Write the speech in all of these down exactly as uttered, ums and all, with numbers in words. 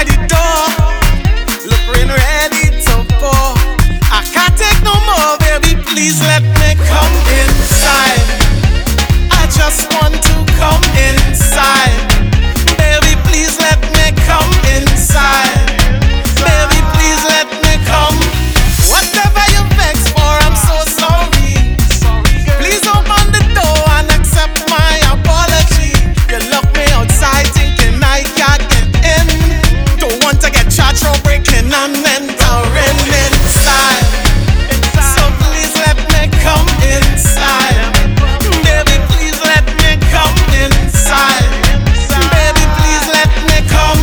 by the door. Look, rain ready to pour. I can't take no more, baby. Please let me come inside. I just want to come inside. Baby, please let me come inside. Baby, please let me come. Whatever you vex for, I'm so sorry. Please open the door and accept my apology. You lock me outside thinking I can't get in. Don't want to get charged for breaking and entering inside. So please let me come inside. Baby, please let me come inside. Baby, please let me come.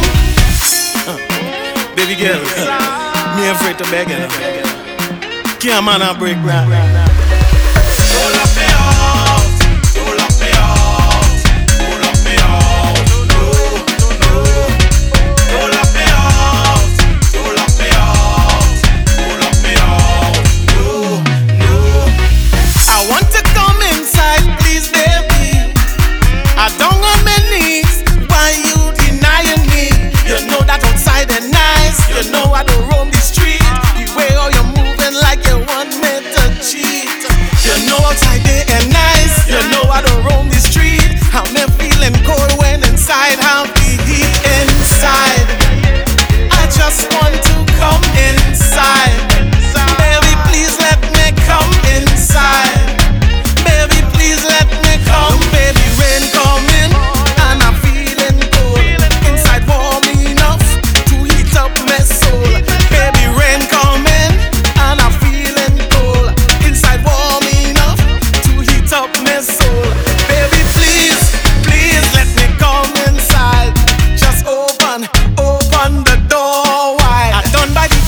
Baby girl, me afraid to beg you. Can't man a break right. Don't lock me out. Don't lock me out. Don't lock me out. No, no. Don't lock me out. Don't lock me out. Don't lock me out. No, no. I want to come inside, please, baby. I don't on my knees. Why you denying me? You know that outside and nice. You know I don't roam the street. The way how you're moving like you want me to cheat. You know outside day and nice. You know I don't roam the street. I'm not feeling cold when inside have the heat inside. I just want to come inside. Baby, please let me come inside. Baby, please let me come. Baby, rain coming and I'm feeling cold. Inside warm enough to heat up my soul. Baby, rain coming and I'm feeling cold. Inside warm enough to heat up my soul. Baby, please, please let me come inside. Just open, open the door wide. I done by the